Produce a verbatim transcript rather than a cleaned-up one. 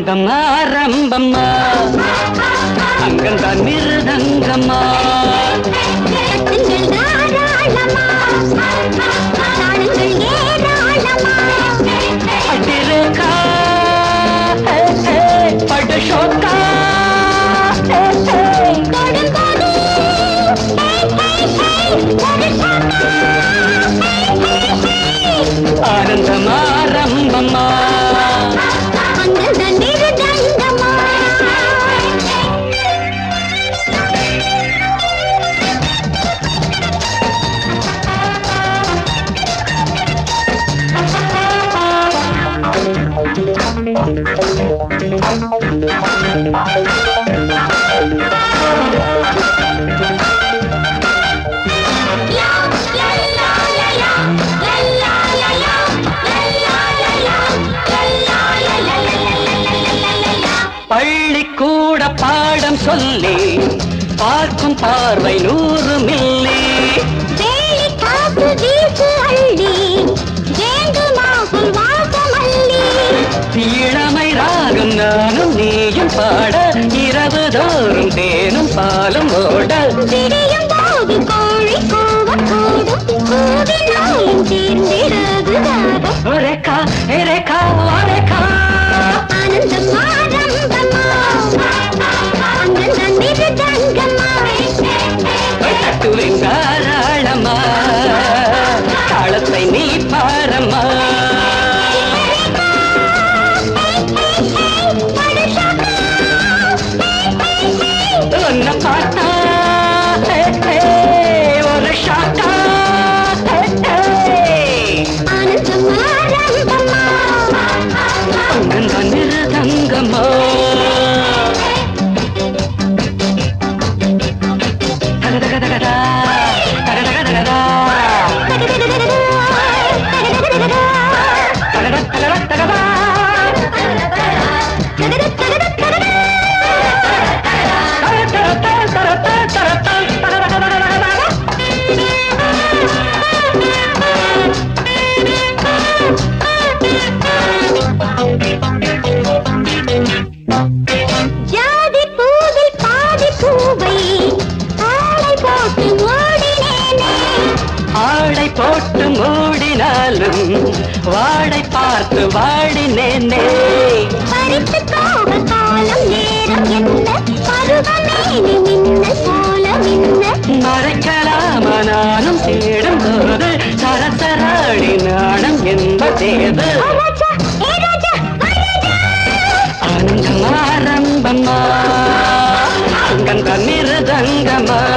ஆனந்தம் ஆரம்பம்மா அங்கந்தான் மிருதங்கம்மா அடிரேகா படுஷோக்கா ஆனந்தம் ஆரம்பம்மா பள்ளிக்கூட பாடம் சொல்லி பார்க்கும் பார்வை நூறு மில்லி வேலி காத்து வீசு அள்ளி வேண்டுமாகும் வாசமல்லி இளமை ராகம் நானும் நீயும் பாட இரவு தோறும் தேனும் பாலும் ஓட விடியும் போது கோழி கூவக்கூடும் கூவினாலும் தீர்ந்திடாது ஒரேக்கா எரேக்கா ஒரேக்கா ஆனந்தம் ஆரம்பமா அங்கந்தான் மிருதங்கம்மா தட்டுவின் தாராளமா தாளத்தை நீ பாரம்மா ஒன்ன பார்த்தா ஒரு ஷாக்கா ஆனந்தம் ஆரம்பமா அங்கந்தான் மிருதங்கம்மா தகதகதகதா தகதகதகதா தகதகதகதா ஜாதி பூவில் பாதி பூவை ஆளை போட்டு ஓடினேனே ஆடை போட்டு மூடினாலும் வாடை பார்த்து வாடினேனே பறித்து போக காலம் நேரம் என்ன பருவமேனி மின்ன போல மின்ன மறைக்கலாமா நானும் தேடும் போது சரசராடி நாணம் என்பதேது ராஜா ஏ ராஜா ராஜா ஆனந்தம் ஆரம்பம்மா அங்கந்தான் மிருதங்கம்மா